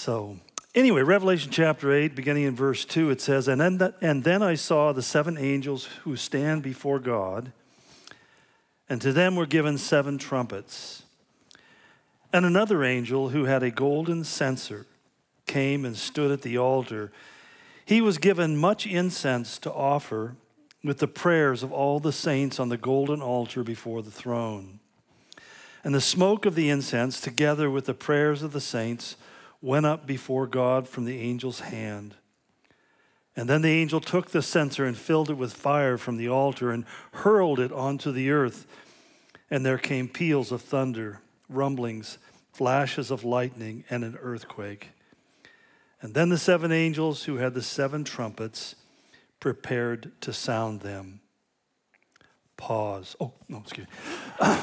So anyway, Revelation chapter 8, beginning in verse 2, it says, and then I saw the 7 angels who stand before God, and to them were given 7 trumpets. And another angel who had a golden censer came and stood at the altar. He was given much incense to offer with the prayers of all the saints on the golden altar before the throne. And the smoke of the incense, together with the prayers of the saints, went up before God from the angel's hand. And then the angel took the censer and filled it with fire from the altar and hurled it onto the earth. And there came peals of thunder, rumblings, flashes of lightning, and an earthquake. And then the 7 angels who had the 7 trumpets prepared to sound them. Pause. Oh, no, excuse me.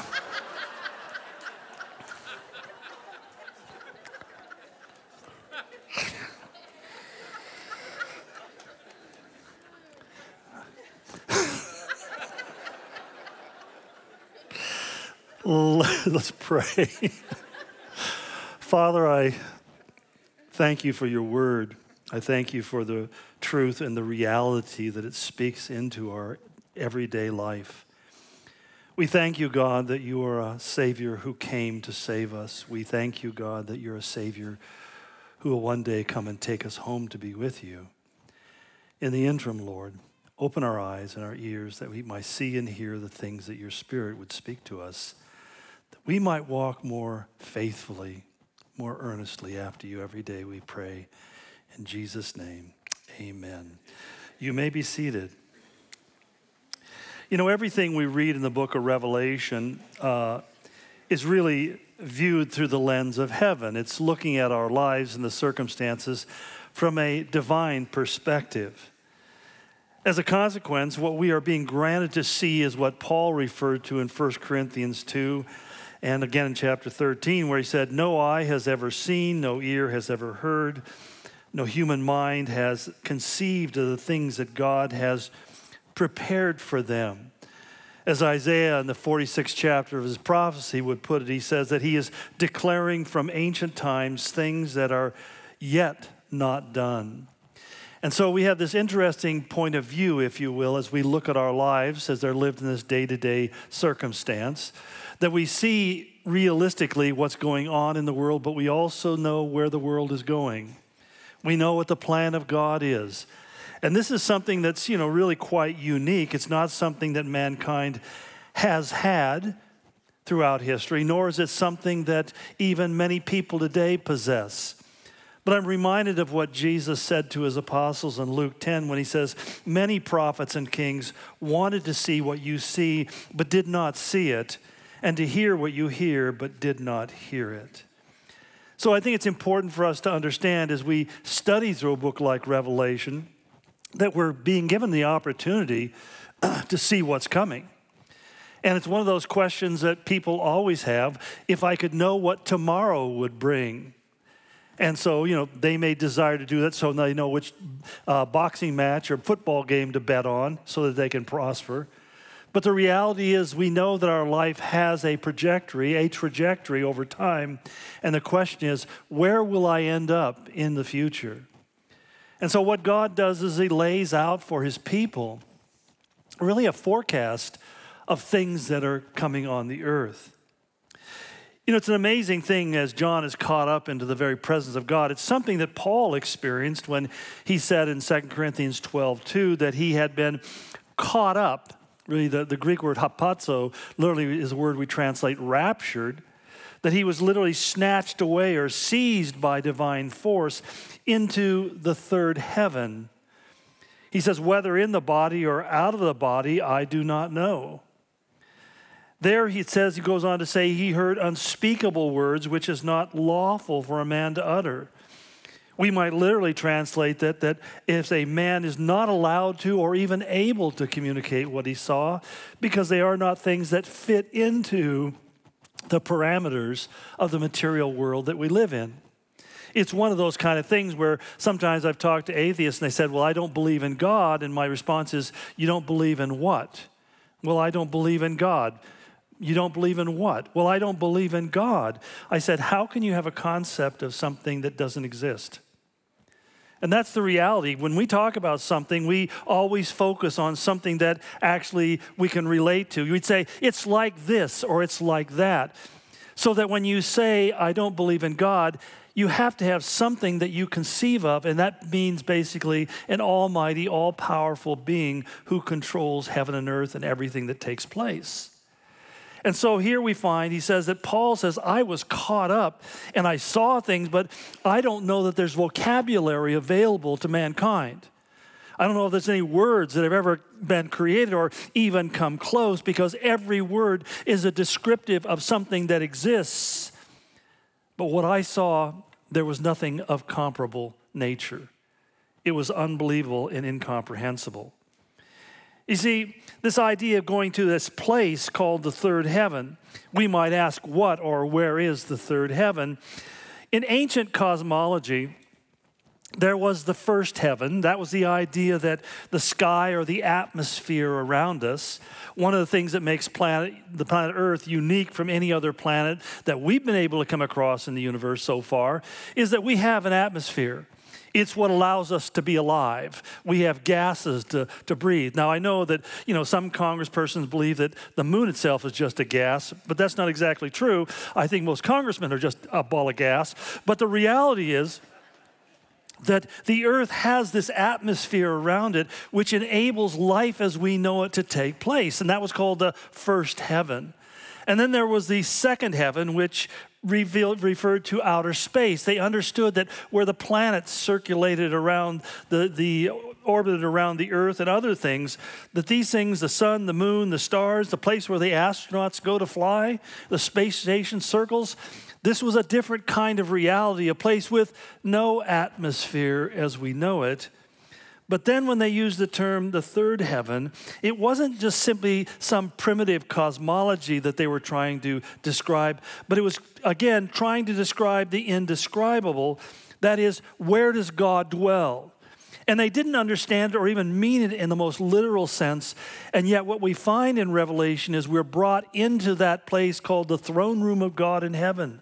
Let's pray. Father, I thank you for your word. I thank you for the truth and the reality that it speaks into our everyday life. We thank you, God, that you are a Savior who came to save us. We thank you, God, that you're a Savior who will one day come and take us home to be with you. In the interim, Lord, open our eyes and our ears that we might see and hear the things that your Spirit would speak to us, that we might walk more faithfully, more earnestly after you every day, we pray. In Jesus' name, amen. You may be seated. You know, everything we read in the book of Revelation is really viewed through the lens of heaven. It's looking at our lives and the circumstances from a divine perspective. As a consequence, what we are being granted to see is what Paul referred to in 1 Corinthians 2 and again in chapter 13, where he said, no eye has ever seen, no ear has ever heard, no human mind has conceived of the things that God has prepared for them. As Isaiah in the 46th chapter of his prophecy would put it, he says that he is declaring from ancient times things that are yet not done. And so we have this interesting point of view, if you will, as we look at our lives as they're lived in this day-to-day circumstance, that we see realistically what's going on in the world, but we also know where the world is going. We know what the plan of God is. And this is something that's, really quite unique. It's not something that mankind has had throughout history, nor is it something that even many people today possess. But I'm reminded of what Jesus said to his apostles in Luke 10 when he says, many prophets and kings wanted to see what you see, but did not see it, and to hear what you hear, but did not hear it. So I think it's important for us to understand as we study through a book like Revelation that we're being given the opportunity to see what's coming. And it's one of those questions that people always have, if I could know what tomorrow would bring. And so, they may desire to do that so they know which boxing match or football game to bet on so that they can prosper. But the reality is we know that our life has a trajectory over time. And the question is, where will I end up in the future? And so what God does is he lays out for his people really a forecast of things that are coming on the earth. It's an amazing thing as John is caught up into the very presence of God. It's something that Paul experienced when he said in 2 Corinthians 12:2 that he had been caught up. Really, the Greek word hapazo literally is a word we translate raptured, that he was literally snatched away or seized by divine force into the third heaven. He says, whether in the body or out of the body, I do not know. There he goes on to say, he heard unspeakable words, which is not lawful for a man to utter. We might literally translate that if a man is not allowed to or even able to communicate what he saw, because they are not things that fit into the parameters of the material world that we live in. It's one of those kind of things where sometimes I've talked to atheists and they said, well, I don't believe in God. And my response is, you don't believe in what? Well, I don't believe in God. You don't believe in what? Well, I don't believe in God. I said, how can you have a concept of something that doesn't exist? And that's the reality. When we talk about something, we always focus on something that actually we can relate to. We'd say, it's like this or it's like that. So that when you say, I don't believe in God, you have to have something that you conceive of, and that means basically an almighty, all-powerful being who controls heaven and earth and everything that takes place. And so here we find, he says that Paul says, I was caught up and I saw things, but I don't know that there's vocabulary available to mankind. I don't know if there's any words that have ever been created or even come close, because every word is a descriptive of something that exists. But what I saw, there was nothing of comparable nature. It was unbelievable and incomprehensible. You see, this idea of going to this place called the third heaven, we might ask, what or where is the third heaven? In ancient cosmology, there was the first heaven. That was the idea that the sky or the atmosphere around us, one of the things that makes the planet Earth unique from any other planet that we've been able to come across in the universe so far, is that we have an atmosphere. It's what allows us to be alive. We have gases to breathe. Now, I know that, some congresspersons believe that the moon itself is just a gas, but that's not exactly true. I think most congressmen are just a ball of gas. But the reality is that the earth has this atmosphere around it which enables life as we know it to take place. And that was called the first heaven. And then there was the second heaven, which referred to outer space. They understood that where the planets circulated around orbited around the earth and other things, that these things, the sun, the moon, the stars, the place where the astronauts go to fly, the space station circles, this was a different kind of reality, a place with no atmosphere as we know it. But then when they used the term the third heaven, it wasn't just simply some primitive cosmology that they were trying to describe, but it was, again, trying to describe the indescribable. That is, where does God dwell? And they didn't understand it or even mean it in the most literal sense. And yet what we find in Revelation is we're brought into that place called the throne room of God in heaven.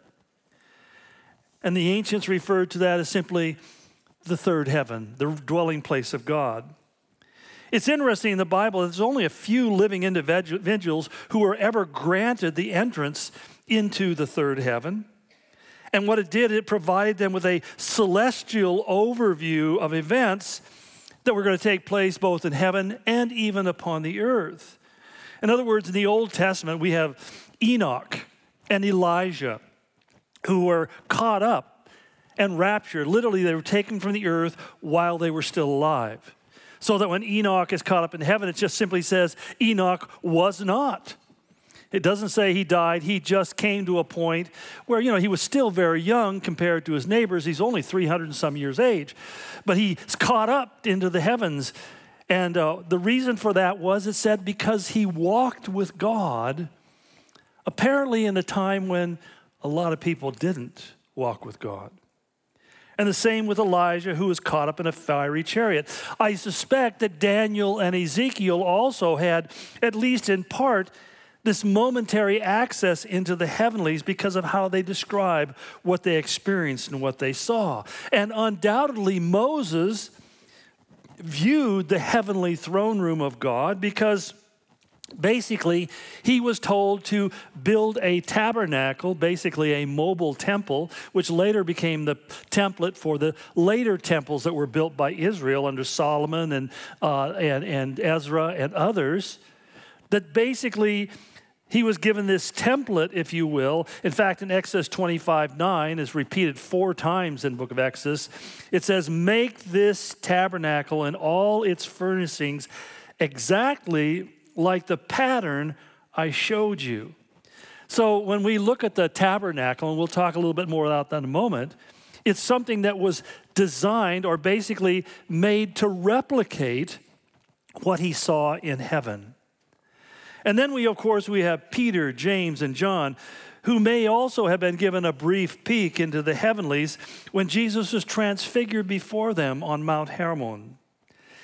And the ancients referred to that as simply the third heaven, the dwelling place of God. It's interesting in the Bible, there's only a few living individuals who were ever granted the entrance into the third heaven. And what it did, it provided them with a celestial overview of events that were going to take place both in heaven and even upon the earth. In other words, in the Old Testament, we have Enoch and Elijah who were caught up and raptured. Literally, they were taken from the earth while they were still alive. So that when Enoch is caught up in heaven, it just simply says Enoch was not. It doesn't say he died. He just came to a point where, he was still very young compared to his neighbors. He's only 300 and some years age. But he's caught up into the heavens. And the reason for that was, it said, because he walked with God, apparently in a time when a lot of people didn't walk with God. And the same with Elijah, who was caught up in a fiery chariot. I suspect that Daniel and Ezekiel also had, at least in part, this momentary access into the heavenlies because of how they describe what they experienced and what they saw. And undoubtedly, Moses viewed the heavenly throne room of God because basically, he was told to build a tabernacle, basically a mobile temple, which later became the template for the later temples that were built by Israel under Solomon and Ezra and others. That basically, he was given this template, if you will. In fact, in Exodus 25:9, is repeated 4 times in the book of Exodus. It says, "Make this tabernacle and all its furnishings exactly like the pattern I showed you." So when we look at the tabernacle, and we'll talk a little bit more about that in a moment, it's something that was designed or basically made to replicate what he saw in heaven. And then we have Peter, James, and John, who may also have been given a brief peek into the heavenlies when Jesus was transfigured before them on Mount Hermon.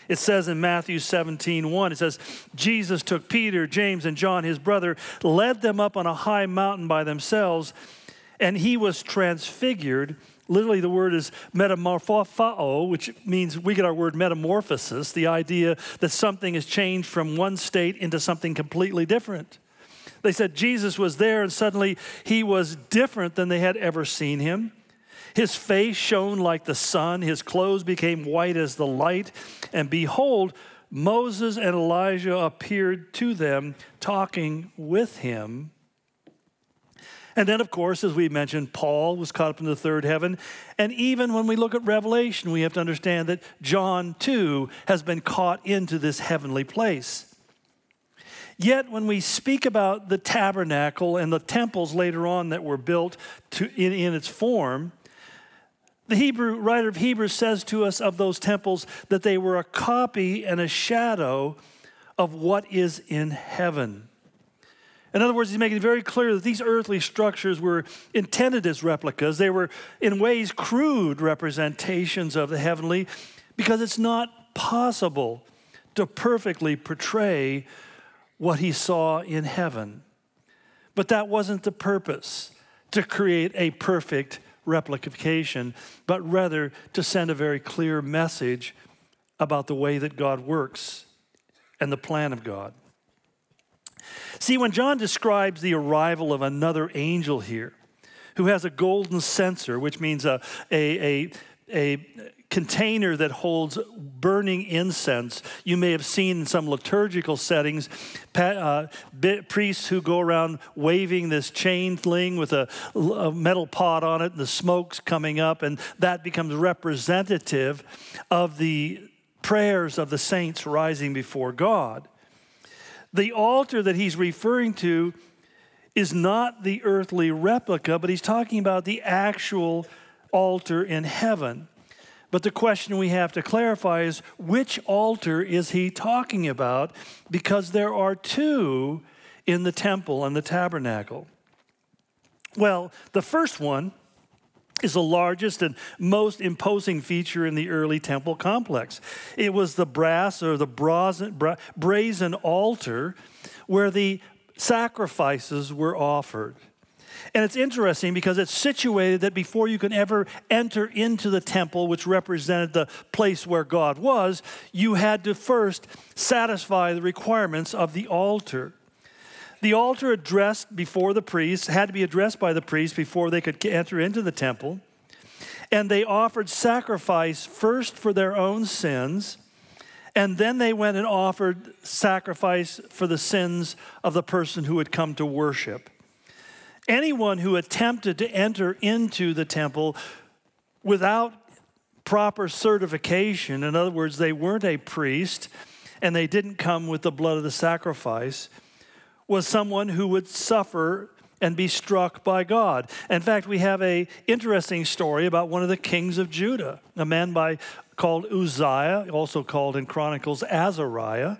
It says in Matthew 17:1, it says, Jesus took Peter, James, and John, his brother, led them up on a high mountain by themselves, and he was transfigured. Literally, the word is metamorphao, which means we get our word metamorphosis, the idea that something is changed from one state into something completely different. They said Jesus was there, and suddenly he was different than they had ever seen him. His face shone like the sun. His clothes became white as the light. And behold, Moses and Elijah appeared to them, talking with him. And then, of course, as we mentioned, Paul was caught up in the third heaven. And even when we look at Revelation, we have to understand that John, too, has been caught into this heavenly place. Yet, when we speak about the tabernacle and the temples later on that were built in its form, the writer of Hebrews says to us of those temples that they were a copy and a shadow of what is in heaven. In other words, he's making it very clear that these earthly structures were intended as replicas. They were, in ways, crude representations of the heavenly, because it's not possible to perfectly portray what he saw in heaven. But that wasn't the purpose, to create a perfect replication, but rather to send a very clear message about the way that God works and the plan of God. See, when John describes the arrival of another angel here, who has a golden censer, which means a container that holds burning incense. You may have seen in some liturgical settings, priests who go around waving this chain thing with a metal pot on it, and the smoke's coming up, and that becomes representative of the prayers of the saints rising before God. The altar that he's referring to is not the earthly replica, but he's talking about the actual altar in heaven. But the question we have to clarify is, which altar is he talking about? Because there are two in the temple and the tabernacle. Well, the first one is the largest and most imposing feature in the early temple complex. It was the brass or the brazen altar where the sacrifices were offered. And it's interesting because it's situated that before you can ever enter into the temple, which represented the place where God was, you had to first satisfy the requirements of the altar. The altar addressed before the priest had to be addressed by the priest before they could enter into the temple. And they offered sacrifice first for their own sins, and then they went and offered sacrifice for the sins of the person who had come to worship. Anyone who attempted to enter into the temple without proper certification, in other words, they weren't a priest and they didn't come with the blood of the sacrifice, was someone who would suffer and be struck by God. In fact, we have an interesting story about one of the kings of Judah, a man called Uzziah, also called in Chronicles Azariah.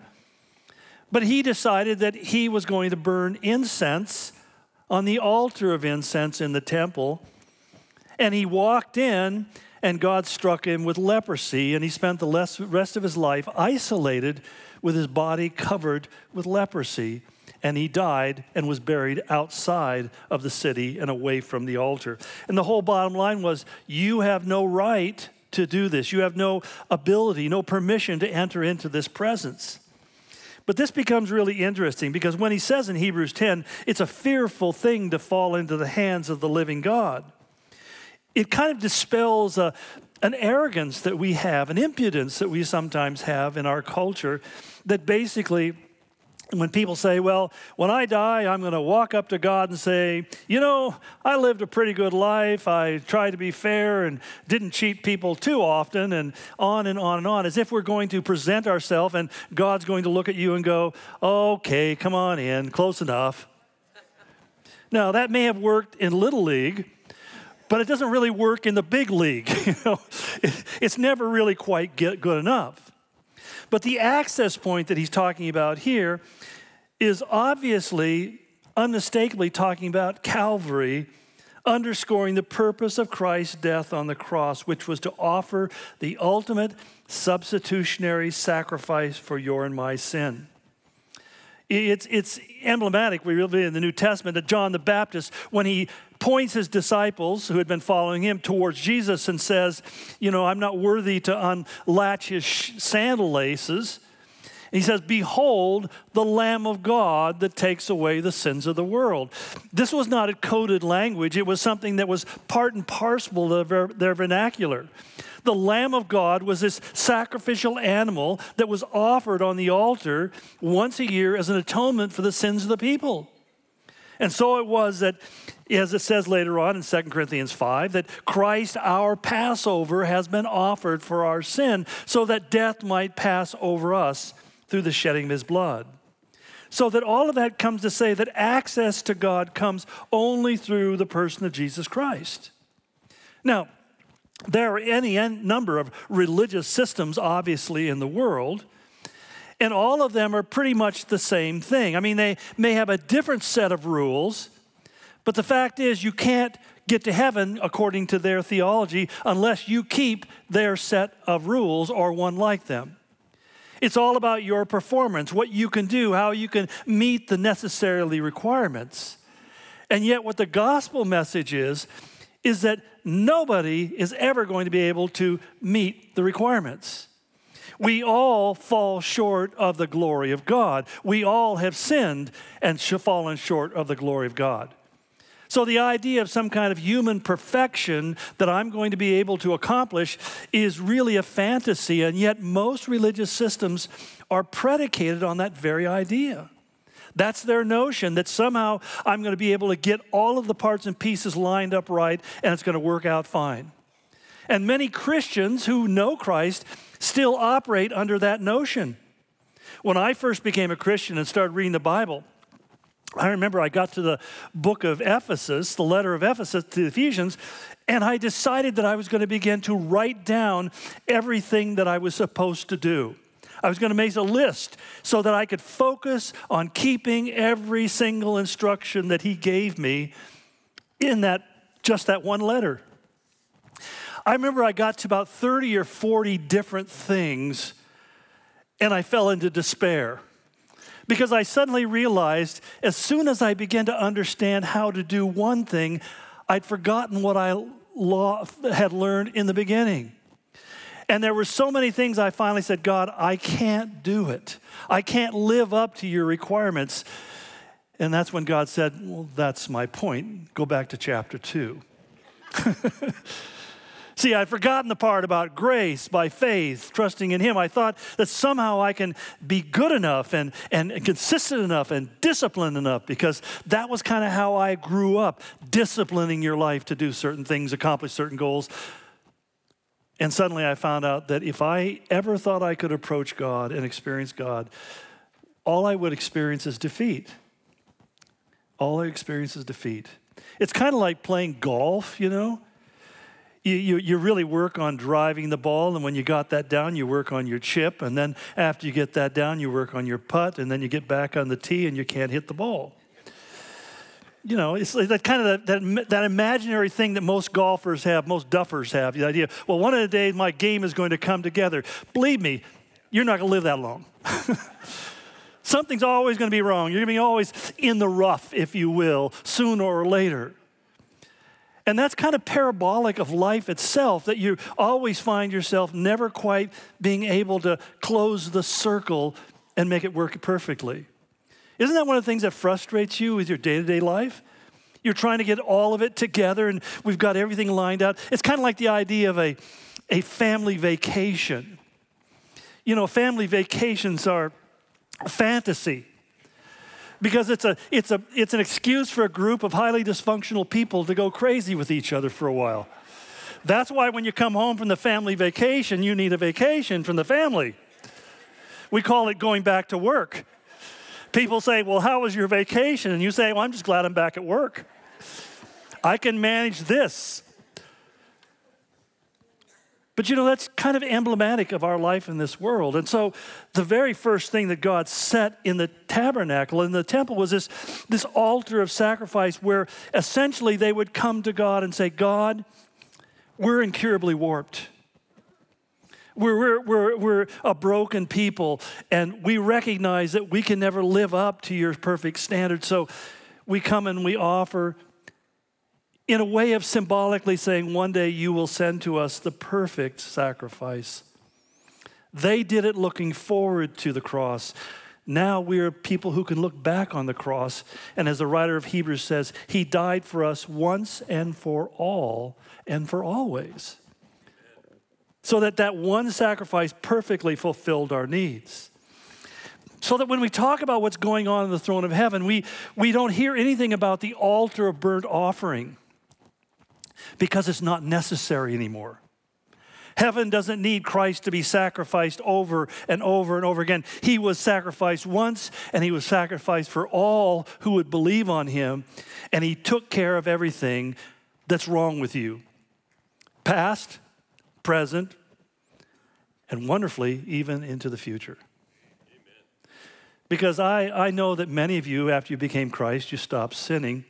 But he decided that he was going to burn incense on the altar of incense in the temple. And he walked in, and God struck him with leprosy, and he spent the rest of his life isolated with his body covered with leprosy. And he died and was buried outside of the city and away from the altar. And the whole bottom line was, you have no right to do this. You have no ability, no permission to enter into this presence. But this becomes really interesting because when he says in Hebrews 10, it's a fearful thing to fall into the hands of the living God. It kind of dispels an arrogance that we have, an impudence that we sometimes have in our culture, that basically when people say, well, when I die, I'm going to walk up to God and say, you know, I lived a pretty good life. I tried to be fair and didn't cheat people too often, and on and on and on, as if we're going to present ourselves and God's going to look at you and go, okay, come on in, close enough. Now, that may have worked in Little League, but it doesn't really work in the big league. It's never really quite good enough. But the access point that he's talking about here is obviously, unmistakably talking about Calvary, underscoring the purpose of Christ's death on the cross, which was to offer the ultimate substitutionary sacrifice for your and my sin. It's emblematic, we read in the New Testament, that John the Baptist, when he points his disciples who had been following him towards Jesus and says, I'm not worthy to unlatch his sandal laces. And he says, behold, the Lamb of God that takes away the sins of the world. This was not a coded language. It was something that was part and parcel of their vernacular. The Lamb of God was this sacrificial animal that was offered on the altar once a year as an atonement for the sins of the people. And so it was that, as it says later on in 2 Corinthians 5, that Christ, our Passover, has been offered for our sin so that death might pass over us through the shedding of his blood. So that all of that comes to say that access to God comes only through the person of Jesus Christ. Now, there are any number of religious systems, obviously, in the world, and all of them are pretty much the same thing. I mean, they may have a different set of rules, but the fact is you can't get to heaven according to their theology unless you keep their set of rules or one like them. It's all about your performance, what you can do, how you can meet the necessary requirements. And yet what the gospel message is that nobody is ever going to be able to meet the requirements. We all fall short of the glory of God. We all have sinned and fallen short of the glory of God. So the idea of some kind of human perfection that I'm going to be able to accomplish is really a fantasy, and yet most religious systems are predicated on that very idea. That's their notion, that somehow I'm going to be able to get all of the parts and pieces lined up right, and it's going to work out fine. And many Christians who know Christ still operate under that notion. When I first became a Christian and started reading the Bible, I remember I got to the book of Ephesus, the letter of Ephesus to the Ephesians, and I decided that I was going to begin to write down everything that I was supposed to do. I was going to make a list so that I could focus on keeping every single instruction that he gave me in just that one letter. I remember I got to about 30 or 40 different things, and I fell into despair. Because I suddenly realized as soon as I began to understand how to do one thing, I'd forgotten what I had learned in the beginning. And there were so many things I finally said, God, I can't do it. I can't live up to your requirements. And that's when God said, well, that's my point. Go back to chapter 2. See, I'd forgotten the part about grace by faith, trusting in him. I thought that somehow I can be good enough and consistent enough and disciplined enough, because that was kind of how I grew up, disciplining your life to do certain things, accomplish certain goals. And suddenly I found out that if I ever thought I could approach God and experience God, all I would experience is defeat. All I experience is defeat. It's kind of like playing golf, you know. You really work on driving the ball, and when you got that down, you work on your chip, and then after you get that down, you work on your putt, and then you get back on the tee, and you can't hit the ball. You know, it's like that kind of that imaginary thing that most golfers have, most duffers have, the idea, well, one of the days my game is going to come together. Believe me, you're not going to live that long. Something's always going to be wrong. You're going to be always in the rough, if you will, sooner or later. And that's kind of parabolic of life itself, that you always find yourself never quite being able to close the circle and make it work perfectly. Isn't that one of the things that frustrates you with your day-to-day life? You're trying to get all of it together, and we've got everything lined out. It's kind of like the idea of a family vacation. You know, family vacations are a fantasy, because it's an excuse for a group of highly dysfunctional people to go crazy with each other for a while. That's why when you come home from the family vacation, you need a vacation from the family. We call it going back to work. People say, well, how was your vacation? And you say, well, I'm just glad I'm back at work. I can manage this. But you know, that's kind of emblematic of our life in this world. And so the very first thing that God set in the tabernacle, in the temple, was this altar of sacrifice where essentially they would come to God and say, God, we're incurably warped. We're a broken people, and we recognize that we can never live up to your perfect standard. So we come and we offer in a way of symbolically saying, one day you will send to us the perfect sacrifice. They did it looking forward to the cross. Now we are people who can look back on the cross. And as the writer of Hebrews says, he died for us once and for all and for always. So that one sacrifice perfectly fulfilled our needs. So that when we talk about what's going on in the throne of heaven, we don't hear anything about the altar of burnt offering because it's not necessary anymore. Heaven doesn't need Christ to be sacrificed over and over and over again. He was sacrificed once, and he was sacrificed for all who would believe on him, and he took care of everything that's wrong with you. Past, present, and wonderfully, even into the future. Amen. Because I know that many of you, after you became Christ, you stopped sinning.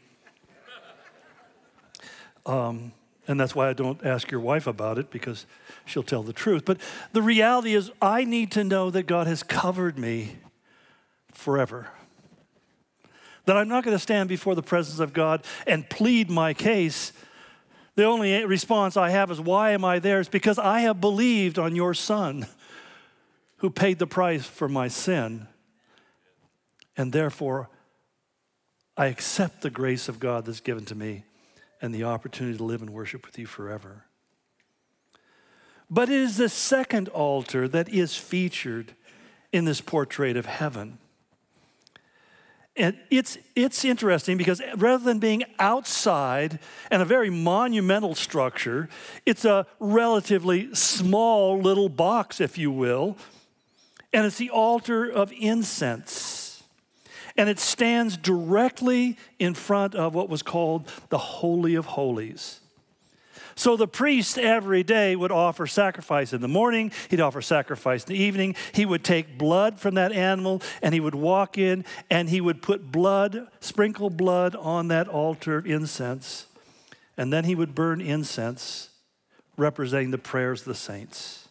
And that's why I don't ask your wife about it, because she'll tell the truth. But the reality is, I need to know that God has covered me forever. That I'm not going to stand before the presence of God and plead my case. The only response I have is, why am I there? It's because I have believed on your Son who paid the price for my sin. And therefore, I accept the grace of God that's given to me and the opportunity to live and worship with you forever. But it is the second altar that is featured in this portrait of heaven. And it's interesting because rather than being outside and a very monumental structure, it's a relatively small little box, if you will, and it's the altar of incense. And it stands directly in front of what was called the Holy of Holies. So the priest every day would offer sacrifice in the morning. He'd offer sacrifice in the evening. He would take blood from that animal, and he would walk in, and he would put blood, sprinkle blood on that altar of incense. And then he would burn incense, representing the prayers of the saints.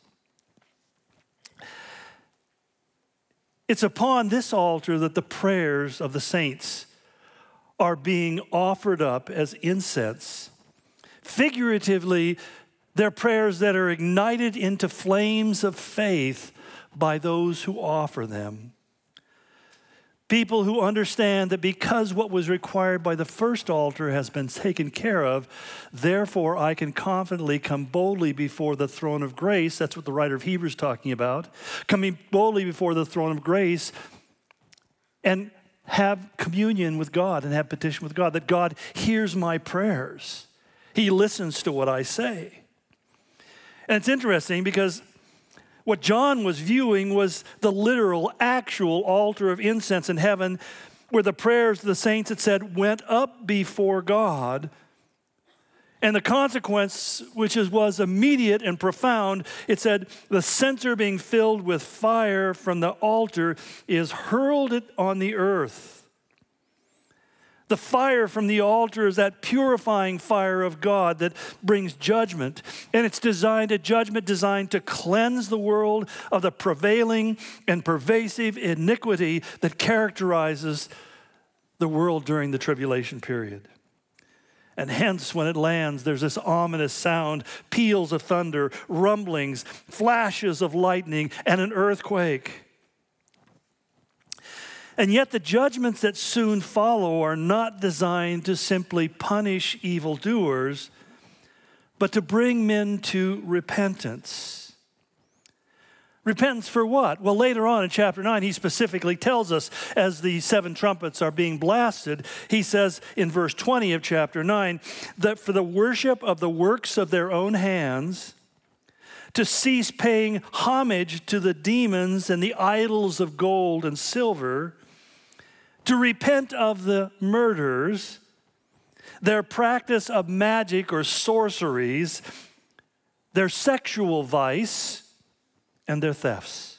It's upon this altar that the prayers of the saints are being offered up as incense. Figuratively, they're prayers that are ignited into flames of faith by those who offer them. People who understand that because what was required by the first altar has been taken care of, therefore I can confidently come boldly before the throne of grace. That's what the writer of Hebrews is talking about. Coming boldly before the throne of grace and have communion with God and have petition with God, that God hears my prayers. He listens to what I say. And it's interesting because what John was viewing was the literal, actual altar of incense in heaven where the prayers of the saints, it said, went up before God. And the consequence, which was immediate and profound, it said, the censer being filled with fire from the altar is hurled on the earth. The fire from the altar is that purifying fire of God that brings judgment. And it's a judgment designed to cleanse the world of the prevailing and pervasive iniquity that characterizes the world during the tribulation period. And hence, when it lands, there's this ominous sound, peals of thunder, rumblings, flashes of lightning, and an earthquake. And yet the judgments that soon follow are not designed to simply punish evildoers, but to bring men to repentance. Repentance for what? Well, later on in chapter 9, he specifically tells us as the 7 trumpets are being blasted, he says in verse 20 of chapter 9, that for the worship of the works of their own hands, to cease paying homage to the demons and the idols of gold and silver, to repent of the murders, their practice of magic or sorceries, their sexual vice, and their thefts.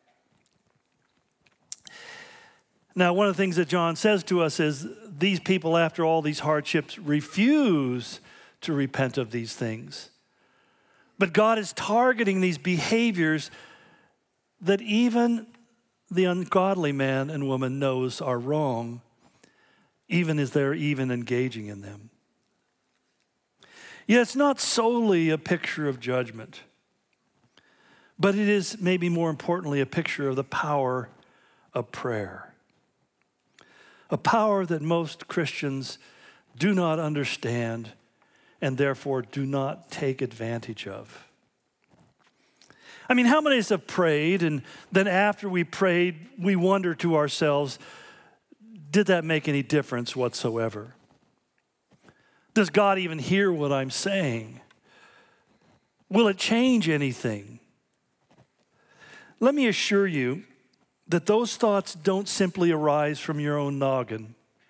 Now, one of the things that John says to us is these people, after all these hardships, refuse to repent of these things. But God is targeting these behaviors that even the ungodly man and woman knows are wrong, even as they're even engaging in them. Yet it's not solely a picture of judgment, but it is maybe more importantly a picture of the power of prayer. A power that most Christians do not understand and therefore do not take advantage of. I mean, how many of us have prayed and then after we prayed, we wonder to ourselves, did that make any difference whatsoever? Does God even hear what I'm saying? Will it change anything? Let me assure you that those thoughts don't simply arise from your own noggin.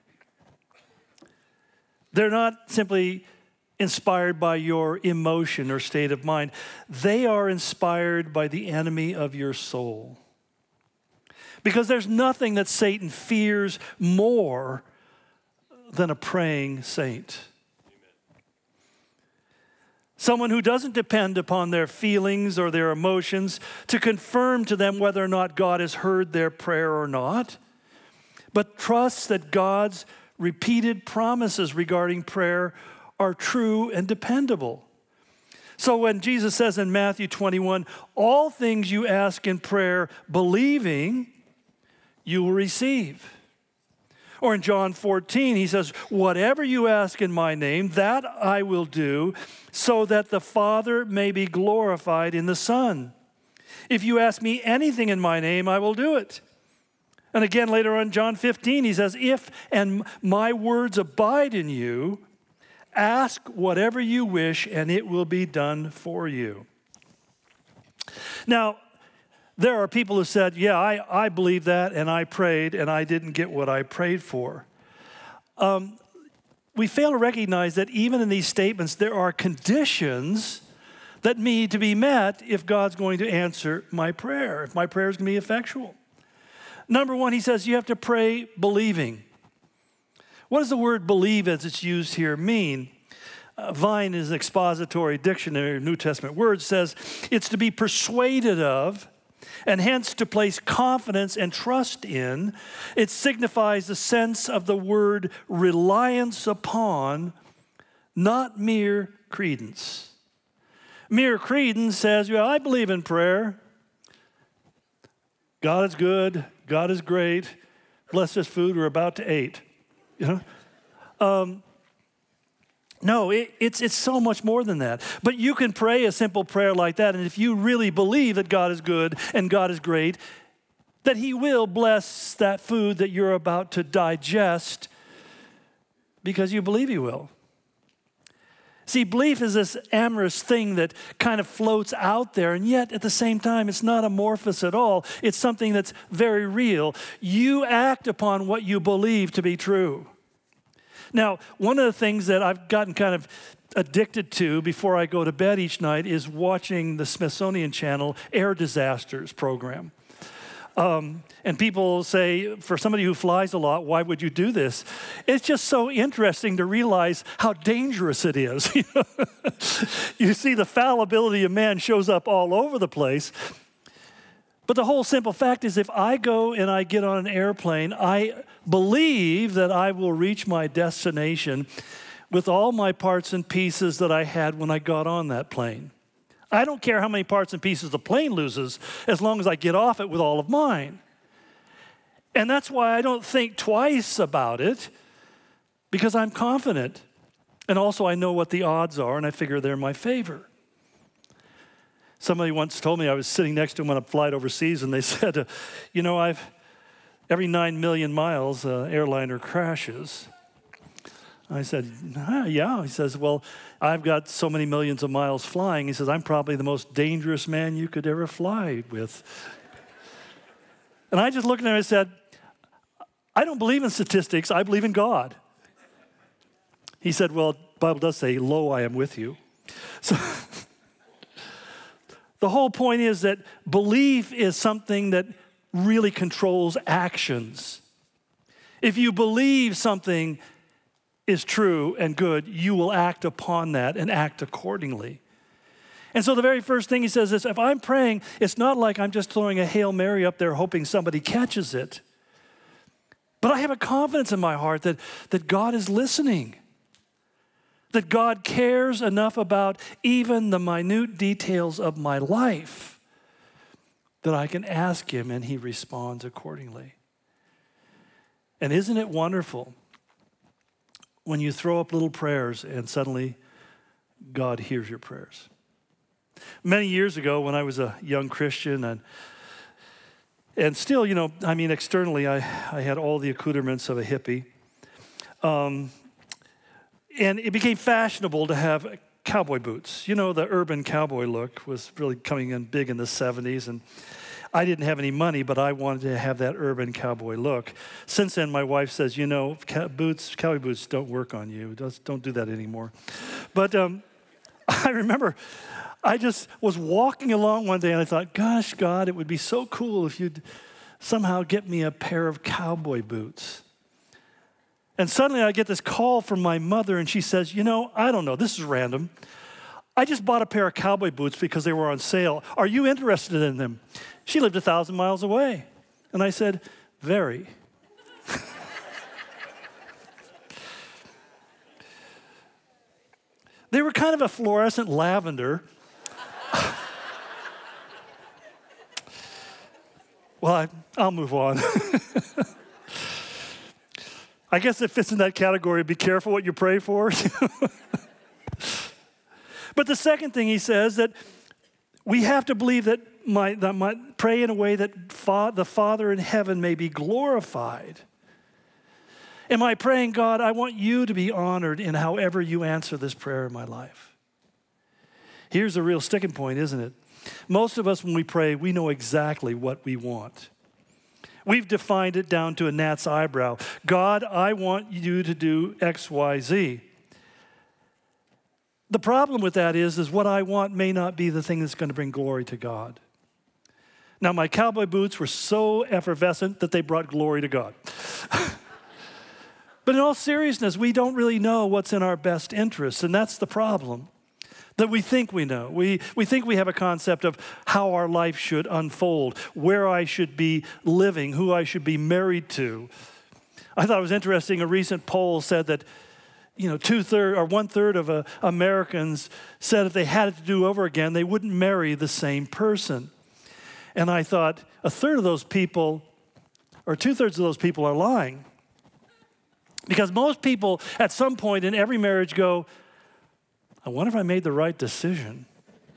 They're not simply inspired by your emotion or state of mind. They are inspired by the enemy of your soul. Because there's nothing that Satan fears more than a praying saint. Someone who doesn't depend upon their feelings or their emotions to confirm to them whether or not God has heard their prayer or not, but trusts that God's repeated promises regarding prayer are true and dependable. So when Jesus says in Matthew 21, all things you ask in prayer, believing, you will receive. Or in John 14, he says, whatever you ask in my name, that I will do, so that the Father may be glorified in the Son. If you ask me anything in my name, I will do it. And again, later on, John 15, he says, if and my words abide in you, ask whatever you wish, and it will be done for you. Now, there are people who said, yeah, I believe that, and I prayed, and I didn't get what I prayed for. We fail to recognize that even in these statements, there are conditions that need to be met if God's going to answer my prayer, if my prayer is going to be effectual. Number one, he says you have to pray believing. What does the word believe as it's used here mean? Vine is an expository dictionary of New Testament words, says it's to be persuaded of, and hence to place confidence and trust in. It signifies the sense of the word reliance upon, not mere credence. Mere credence says, well, I believe in prayer. God is good. God is great. Bless this food we're about to eat. You know? No, it's so much more than that. But you can pray a simple prayer like that, and if you really believe that God is good and God is great, that he will bless that food that you're about to digest because you believe he will. See, belief is this amorous thing that kind of floats out there, and yet at the same time, it's not amorphous at all. It's something that's very real. You act upon what you believe to be true. Now, one of the things that I've gotten kind of addicted to before I go to bed each night is watching the Smithsonian Channel Air Disasters program. And people say, for somebody who flies a lot, why would you do this? It's just so interesting to realize how dangerous it is. You see, the fallibility of man shows up all over the place. But the whole simple fact is if I go and I get on an airplane, I believe that I will reach my destination with all my parts and pieces that I had when I got on that plane. I don't care how many parts and pieces the plane loses as long as I get off it with all of mine. And that's why I don't think twice about it, because I'm confident. And also I know what the odds are, and I figure they're in my favor. Somebody once told me, I was sitting next to him on a flight overseas, and they said, every 9 million miles, an airliner crashes. I said, yeah. He says, well, I've got so many millions of miles flying. He says, I'm probably the most dangerous man you could ever fly with. And I just looked at him and said, I don't believe in statistics. I believe in God. He said, well, the Bible does say, lo, I am with you. So the whole point is that belief is something that really controls actions. If you believe something is true and good, you will act upon that and act accordingly. And so the very first thing he says is, if I'm praying, it's not like I'm just throwing a Hail Mary up there hoping somebody catches it. But I have a confidence in my heart that God is listening, that God cares enough about even the minute details of my life that I can ask him and he responds accordingly. And isn't it wonderful when you throw up little prayers and suddenly God hears your prayers? Many years ago when I was a young Christian and still, externally I had all the accoutrements of a hippie. And it became fashionable to have cowboy boots. The urban cowboy look was really coming in big in the 70s. And I didn't have any money, but I wanted to have that urban cowboy look. Since then, my wife says, cowboy boots don't work on you. Don't do that anymore. But I remember I just was walking along one day and I thought, gosh, God, it would be so cool if you'd somehow get me a pair of cowboy boots. And suddenly I get this call from my mother and she says, I don't know, this is random. I just bought a pair of cowboy boots because they were on sale. Are you interested in them? She lived 1,000 miles away. And I said, very. They were kind of a fluorescent lavender. Well, I'll move on. I guess it fits in that category. Be careful what you pray for. But the second thing he says, that we have to believe that pray in a way that the Father in heaven may be glorified. Am I praying, God, I want you to be honored in however you answer this prayer in my life? Here's the real sticking point, isn't it? Most of us, when we pray, we know exactly what we want. We've defined it down to a gnat's eyebrow. God, I want you to do X, Y, Z. The problem with that is what I want may not be the thing that's going to bring glory to God. Now, my cowboy boots were so effervescent that they brought glory to God. But in all seriousness, we don't really know what's in our best interests, and that's the problem. That we think we know. We think we have a concept of how our life should unfold, where I should be living, who I should be married to. I thought it was interesting, a recent poll said that 1/3 of Americans said if they had it to do over again, they wouldn't marry the same person. And I thought, 1/3 of those people, or 2/3 of those people are lying. Because most people at some point in every marriage go, I wonder if I made the right decision.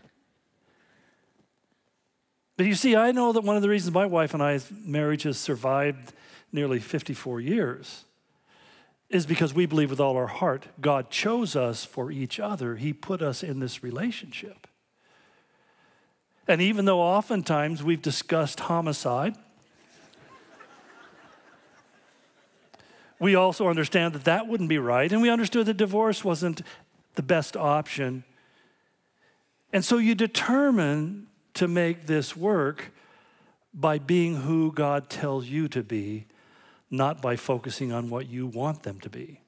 But you see, I know that one of the reasons my wife and I's marriage has survived nearly 54 years is because we believe with all our heart God chose us for each other. He put us in this relationship. And even though oftentimes we've discussed homicide, we also understand that wouldn't be right. And we understood that divorce wasn't the best option. And so you determine to make this work by being who God tells you to be, not by focusing on what you want them to be.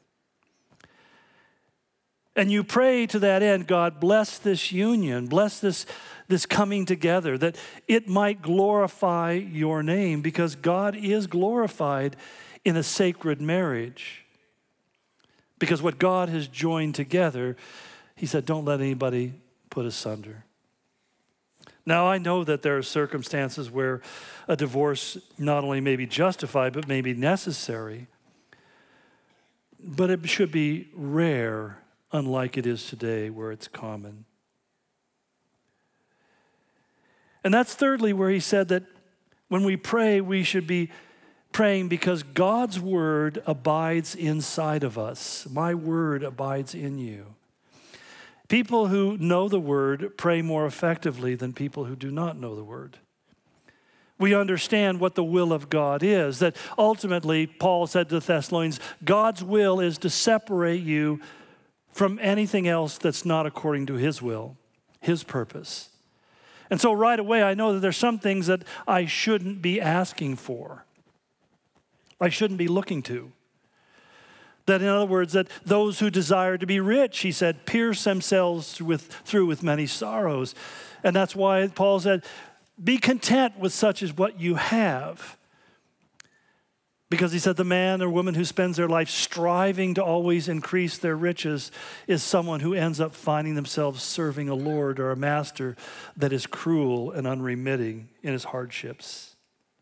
And you pray to that end, God, bless this union, bless this coming together, that it might glorify your name, because God is glorified in a sacred marriage. Because what God has joined together, he said, don't let anybody put asunder. Now, I know that there are circumstances where a divorce not only may be justified, but may be necessary. But it should be rare, unlike it is today, where it's common. And that's thirdly where he said that when we pray, we should be praying because God's word abides inside of us. My word abides in you. People who know the word pray more effectively than people who do not know the word. We understand what the will of God is, that ultimately, Paul said to the Thessalonians, God's will is to separate you from anything else that's not according to his will, his purpose. And so right away, I know that there's some things that I shouldn't be asking for. I shouldn't be looking to. That, in other words, that those who desire to be rich, he said, pierce themselves through with many sorrows. And that's why Paul said, be content with such as what you have. Because he said the man or woman who spends their life striving to always increase their riches is someone who ends up finding themselves serving a Lord or a master that is cruel and unremitting in his hardships.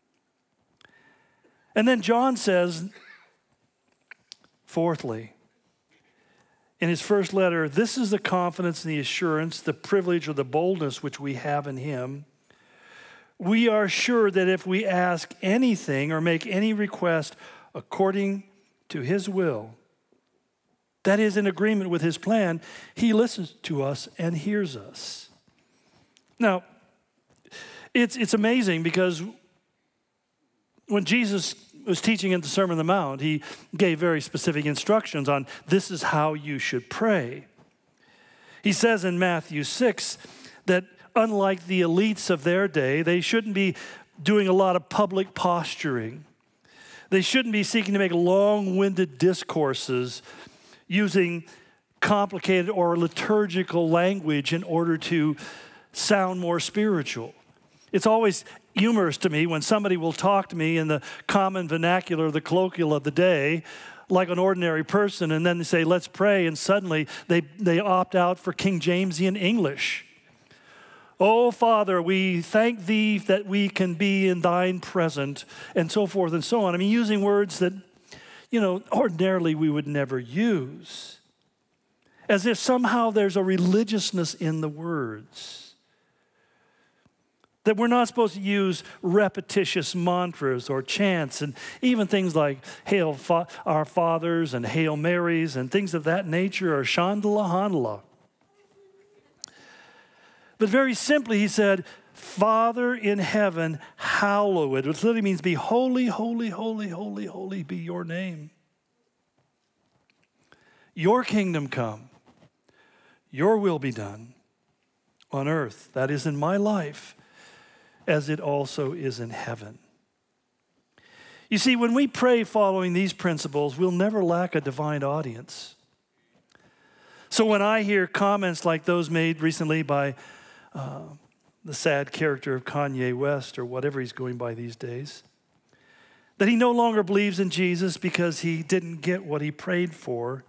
And then John says, fourthly, in his first letter, this is the confidence and the assurance, the privilege or the boldness which we have in him. We are sure that if we ask anything or make any request according to his will, that is in agreement with his plan, he listens to us and hears us. Now, it's amazing because when Jesus was teaching in the Sermon on the Mount, he gave very specific instructions on this is how you should pray. He says in Matthew 6 that unlike the elites of their day, they shouldn't be doing a lot of public posturing. They shouldn't be seeking to make long-winded discourses using complicated or liturgical language in order to sound more spiritual. It's always humorous to me when somebody will talk to me in the common vernacular, the colloquial of the day, like an ordinary person, and then they say, let's pray, and suddenly they opt out for King Jamesian English. Oh, Father, we thank thee that we can be in thine presence, and so forth and so on. I mean, using words that, ordinarily we would never use. As if somehow there's a religiousness in the words. That we're not supposed to use repetitious mantras or chants and even things like Hail Our Fathers and Hail Marys and things of that nature or Chandala Handala. But very simply, he said, Father in heaven, hallowed. Which literally means be holy, holy, holy, holy, holy be your name. Your kingdom come. Your will be done on earth, that is in my life, as it also is in heaven. You see, when we pray following these principles, we'll never lack a divine audience. So when I hear comments like those made recently by the sad character of Kanye West or whatever he's going by these days, that he no longer believes in Jesus because he didn't get what he prayed for,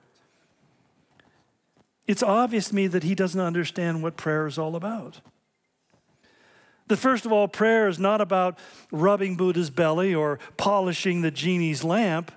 it's obvious to me that he doesn't understand what prayer is all about. That first of all, prayer is not about rubbing Buddha's belly or polishing the genie's lamp.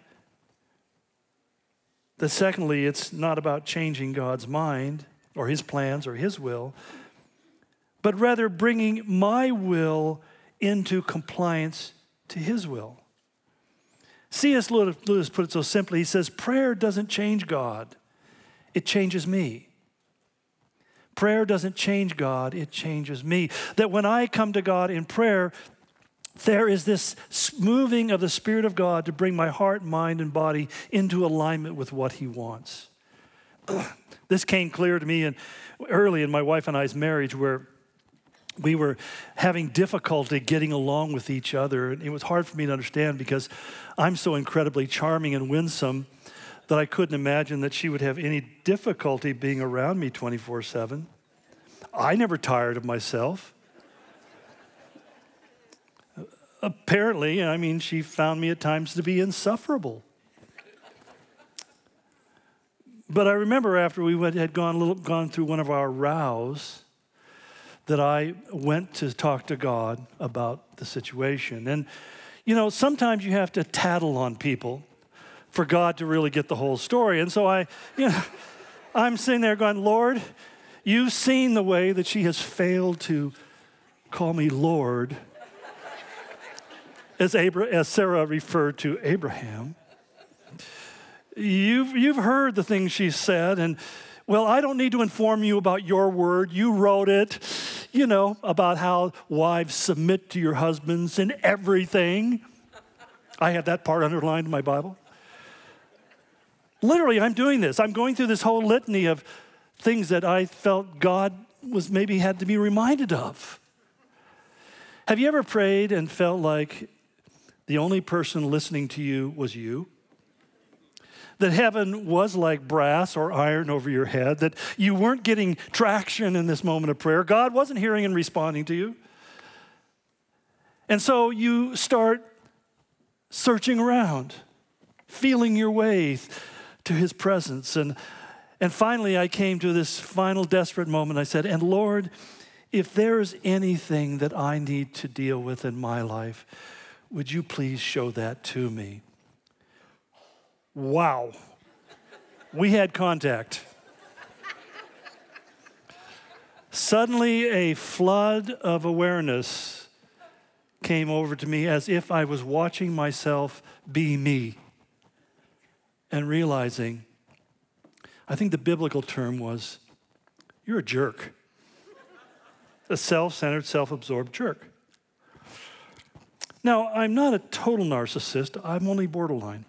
That secondly, it's not about changing God's mind or his plans or his will, but rather bringing my will into compliance to his will. C.S. Lewis put it so simply. He says, prayer doesn't change God. It changes me. Prayer doesn't change God. It changes me. That when I come to God in prayer, there is this moving of the Spirit of God to bring my heart, mind, and body into alignment with what he wants. This came clear to me early in my wife and I's marriage, where we were having difficulty getting along with each other. And it was hard for me to understand because I'm so incredibly charming and winsome that I couldn't imagine that she would have any difficulty being around me 24/7. I never tired of myself. Apparently, she found me at times to be insufferable. But I remember after we had gone through one of our rows, that I went to talk to God about the situation. And, sometimes you have to tattle on people for God to really get the whole story. And so I'm sitting there going, Lord, you've seen the way that she has failed to call me Lord, as Sarah referred to Abraham. You've heard the things she said, and well, I don't need to inform you about your word. You wrote it, about how wives submit to your husbands in everything. I have that part underlined in my Bible. Literally, I'm doing this. I'm going through this whole litany of things that I felt God maybe had to be reminded of. Have you ever prayed and felt like the only person listening to you was you? that heaven was like brass or iron over your head, that you weren't getting traction in this moment of prayer. God wasn't hearing and responding to you. And so you start searching around, feeling your way to his presence. And finally, I came to this final desperate moment. I said, and Lord, if there's anything that I need to deal with in my life, would you please show that to me? Wow. We had contact. Suddenly, a flood of awareness came over to me as if I was watching myself be me and realizing, I think the biblical term was, you're a jerk. A self-centered, self-absorbed jerk. Now, I'm not a total narcissist. I'm only borderline.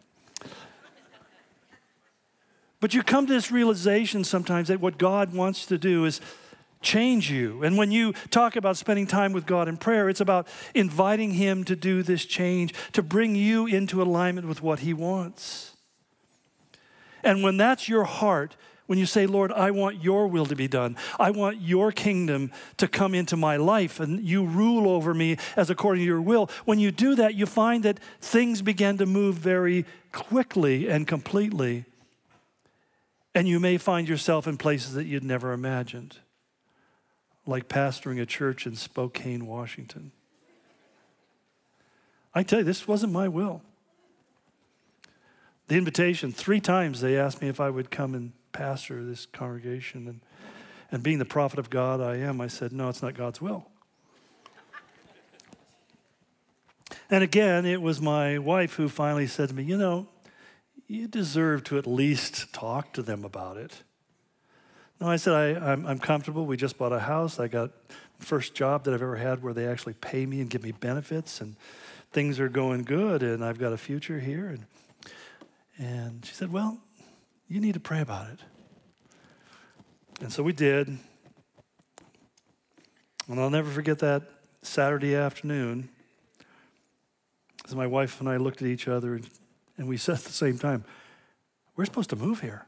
But you come to this realization sometimes that what God wants to do is change you. And when you talk about spending time with God in prayer, it's about inviting him to do this change, to bring you into alignment with what he wants. And when that's your heart, when you say, Lord, I want your will to be done. I want your kingdom to come into my life and you rule over me as according to your will. When you do that, you find that things begin to move very quickly and completely. And you may find yourself in places that you'd never imagined, like pastoring a church in Spokane, Washington. I tell you, this wasn't my will. The invitation, 3 times they asked me if I would come and pastor this congregation. And being the prophet of God I am, I said, no, it's not God's will. And again, it was my wife who finally said to me, you know, you deserve to at least talk to them about it. No, I said, I'm comfortable. We just bought a house. I got the first job that I've ever had where they actually pay me and give me benefits, and things are going good, and I've got a future here. And she said, well, you need to pray about it. And so we did. And I'll never forget that Saturday afternoon as my wife and I looked at each other and we said at the same time, we're supposed to move here.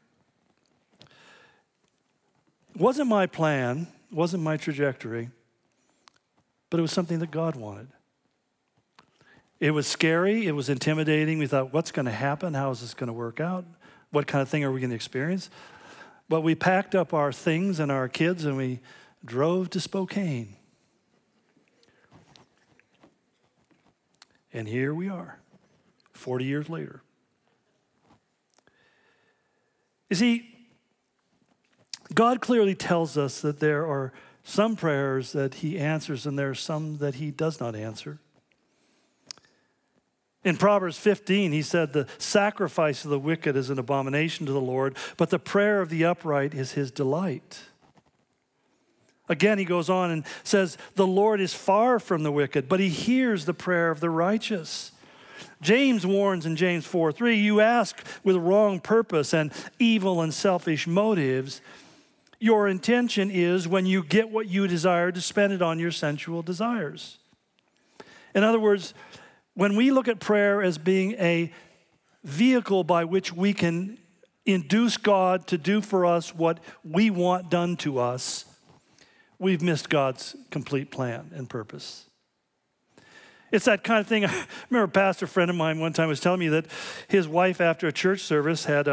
It wasn't my plan, it wasn't my trajectory, but it was something that God wanted. It was scary, it was intimidating. We thought, what's going to happen? How is this going to work out? What kind of thing are we going to experience? But we packed up our things and our kids and we drove to Spokane. And here we are, 40 years later. You see, God clearly tells us that there are some prayers that he answers and there are some that he does not answer. In Proverbs 15, he said, the sacrifice of the wicked is an abomination to the Lord, but the prayer of the upright is his delight. Again, he goes on and says, the Lord is far from the wicked, but he hears the prayer of the righteous. James warns in James 4:3, you ask with wrong purpose and evil and selfish motives. Your intention is when you get what you desire to spend it on your sensual desires. In other words, when we look at prayer as being a vehicle by which we can induce God to do for us what we want done to us, we've missed God's complete plan and purpose. It's that kind of thing. I remember a pastor friend of mine one time was telling me that his wife, after a church service, had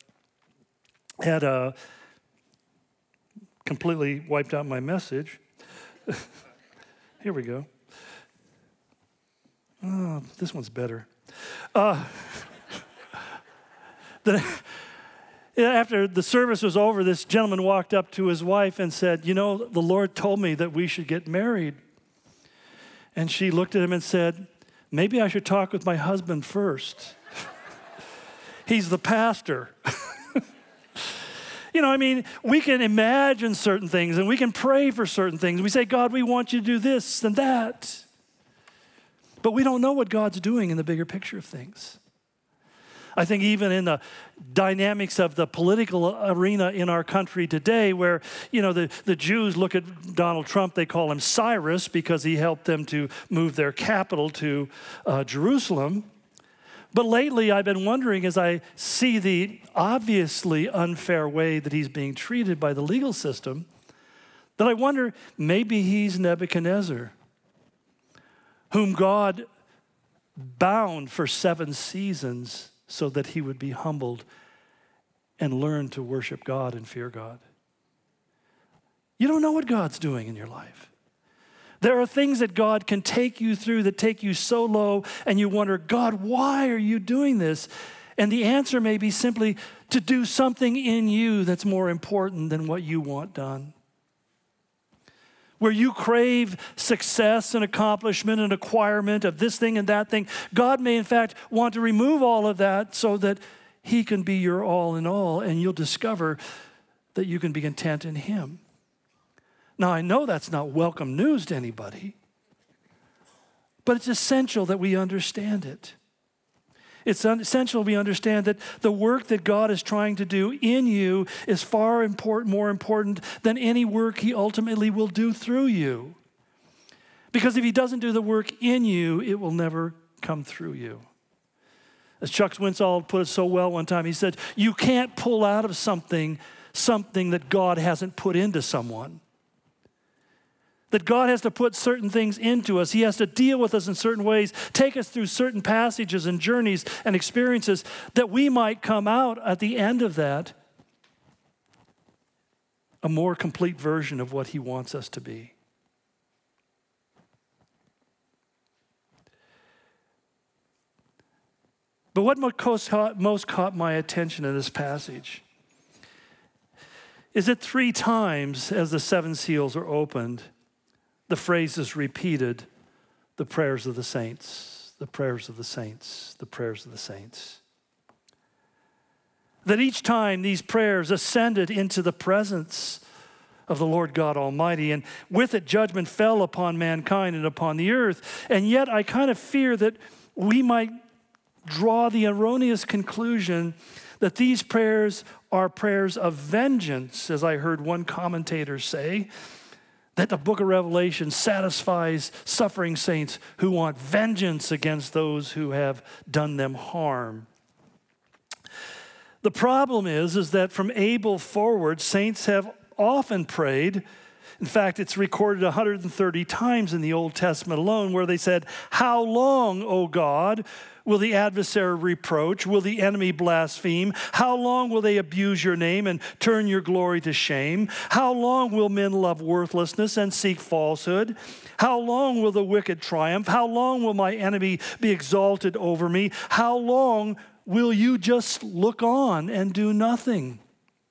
completely wiped out my message. Here we go. Oh, this one's better. After the service was over, this gentleman walked up to his wife and said, you know, the Lord told me that we should get married. And she looked at him and said, maybe I should talk with my husband first. He's the pastor. You know, I mean, we can imagine certain things and we can pray for certain things. We say, God, we want you to do this and that. But we don't know what God's doing in the bigger picture of things. I think even in the dynamics of the political arena in our country today where, you know, the Jews look at Donald Trump, they call him Cyrus because he helped them to move their capital to Jerusalem. But lately, I've been wondering, as I see the obviously unfair way that he's being treated by the legal system, that I wonder, maybe he's Nebuchadnezzar, whom God bound for 7 seasons so that he would be humbled and learn to worship God and fear God. You don't know what God's doing in your life. There are things that God can take you through that take you so low, and you wonder, God, why are you doing this? And the answer may be simply to do something in you that's more important than what you want done. Where you crave success and accomplishment and acquirement of this thing and that thing, God may in fact want to remove all of that so that he can be your all in all, and you'll discover that you can be content in him. Now, I know that's not welcome news to anybody, but it's essential that we understand it. It's essential we understand that the work that God is trying to do in you is far more important than any work he ultimately will do through you. Because if he doesn't do the work in you, it will never come through you. As Chuck Swindoll put it so well one time, he said, you can't pull out of something that God hasn't put into someone. That God has to put certain things into us. He has to deal with us in certain ways, take us through certain passages and journeys and experiences that we might come out at the end of that a more complete version of what he wants us to be. But what most caught my attention in this passage is that 3 times as the 7 seals are opened, the phrase is repeated, the prayers of the saints, the prayers of the saints, the prayers of the saints. That each time these prayers ascended into the presence of the Lord God Almighty, and with it judgment fell upon mankind and upon the earth. And yet I kind of fear that we might draw the erroneous conclusion that these prayers are prayers of vengeance, as I heard one commentator say, that the book of Revelation satisfies suffering saints who want vengeance against those who have done them harm. The problem is that from Abel forward, saints have often prayed. In fact, it's recorded 130 times in the Old Testament alone where they said, "How long, O God, will the adversary reproach? Will the enemy blaspheme? How long will they abuse your name and turn your glory to shame? How long will men love worthlessness and seek falsehood? How long will the wicked triumph? How long will my enemy be exalted over me? How long will you just look on and do nothing?"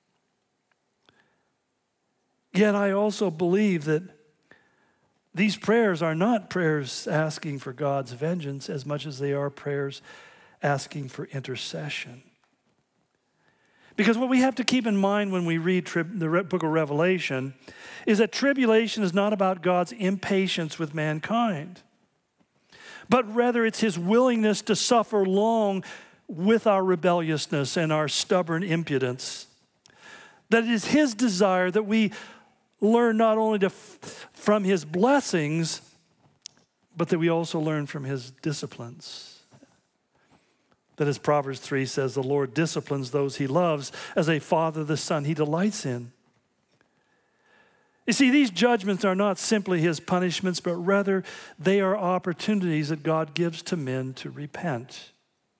Yet I also believe that these prayers are not prayers asking for God's vengeance as much as they are prayers asking for intercession. Because what we have to keep in mind when we read the book of Revelation is that tribulation is not about God's impatience with mankind, but rather it's his willingness to suffer long with our rebelliousness and our stubborn impudence. That it is his desire that we learn not only from his blessings, but that we also learn from his disciplines. That as Proverbs 3 says, the Lord disciplines those he loves as a father the son he delights in. You see, these judgments are not simply his punishments, but rather they are opportunities that God gives to men to repent.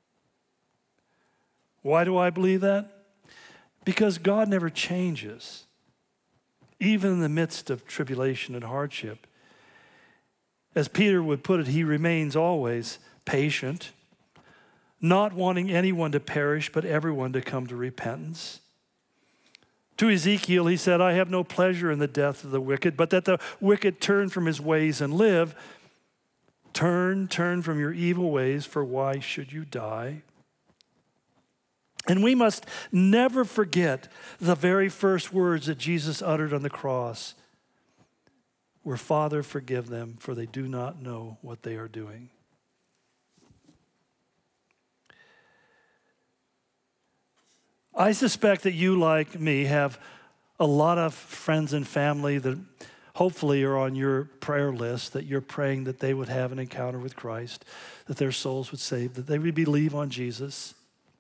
Why do I believe that? Because God never changes. Even in the midst of tribulation and hardship. As Peter would put it, he remains always patient, not wanting anyone to perish, but everyone to come to repentance. To Ezekiel, he said, "I have no pleasure in the death of the wicked, but that the wicked turn from his ways and live. Turn from your evil ways, for why should you die?" And we must never forget the very first words that Jesus uttered on the cross were, "Father, forgive them, for they do not know what they are doing." I suspect that you, like me, have a lot of friends and family that hopefully are on your prayer list, that you're praying that they would have an encounter with Christ, that their souls would save, that they would believe on Jesus.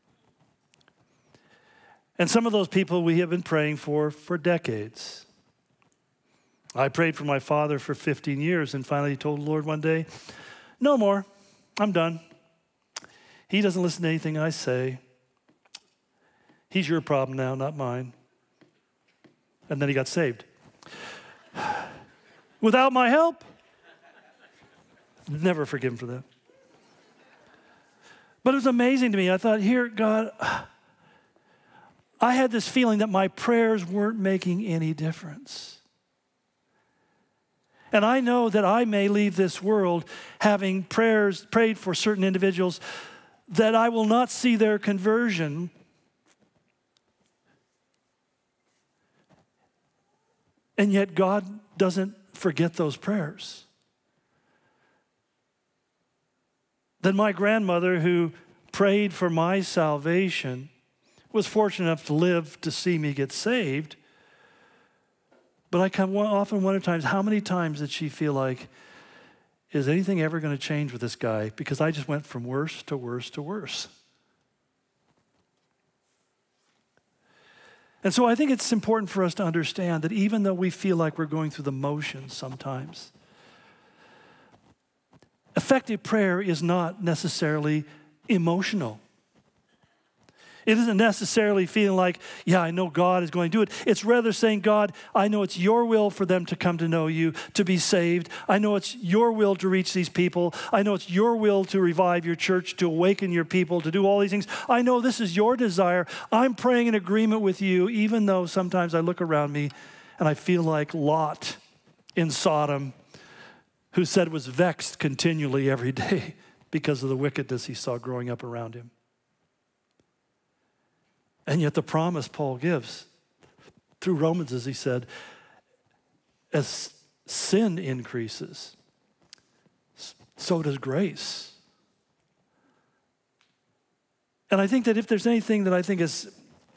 And some of those people we have been praying for decades. I prayed for my father for 15 years and finally told the Lord one day, no more, I'm done. He doesn't listen to anything I say. He's your problem now, not mine. And then he got saved. Without my help. Never forgive him for that. But it was amazing to me. I thought, here, God, I had this feeling that my prayers weren't making any difference. And I know that I may leave this world having prayed for certain individuals that I will not see their conversion. And yet God doesn't forget those prayers. Then my grandmother, who prayed for my salvation, was fortunate enough to live to see me get saved. But I often wonder times, how many times did she feel like, is anything ever going to change with this guy? Because I just went from worse to worse to worse. And so I think it's important for us to understand that even though we feel like we're going through the motions sometimes, effective prayer is not necessarily emotional. It isn't necessarily feeling like, yeah, I know God is going to do it. It's rather saying, God, I know it's your will for them to come to know you, to be saved. I know it's your will to reach these people. I know it's your will to revive your church, to awaken your people, to do all these things. I know this is your desire. I'm praying in agreement with you, even though sometimes I look around me and I feel like Lot in Sodom, who said was vexed continually every day because of the wickedness he saw growing up around him. And yet the promise Paul gives through Romans is, he said, as sin increases, so does grace. And I think that if there's anything that I think is